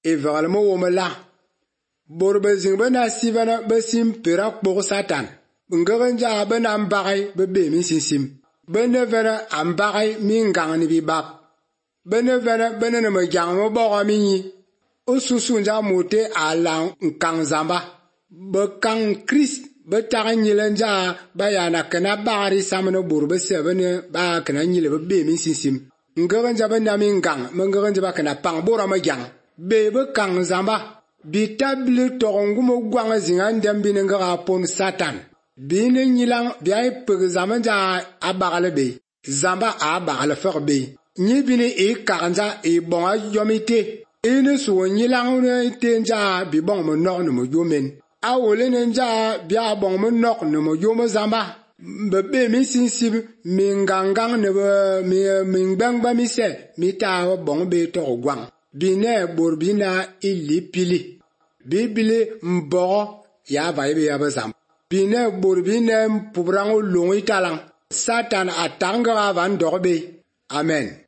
Everalmo womela. Borbe zing bena sivana besim perak bog Satan. Nganja bena ambagay bebe mi sisim. Bene vena ambagay mingang ni bibab. Bene vena bene na majang mo boga minyi. Ususunja mote alang nkang zamba. Bekang Christ betaka nyilenja bayana kana bari samno borbe sebene ba kana nyile bebe mi sisim. Nganja bena mingang menganja ba kana pang bora majang. Bebe kang zamba. Bitabli torongumo gwanga zingan dambine nga pon Satan. Bine nyilang biay peg zamanja abagale be. Zamba abagale ferbe. Nyibine karanja bonga yomite. Ine suwo nyilang tenja bi bong mo nok no mo yomen. Awole nenja bia bong mo nok no mo yomo zamba. Bebe mi sinsib mi ngangang ne mi ngbangba mi se mi ta bong be to gwang. Bine borbina ili pili. Bibili mbogo ya vaibe ya bazam. Bine borbine mpubrango longi talang. Satan atanga van dorbe. Amen.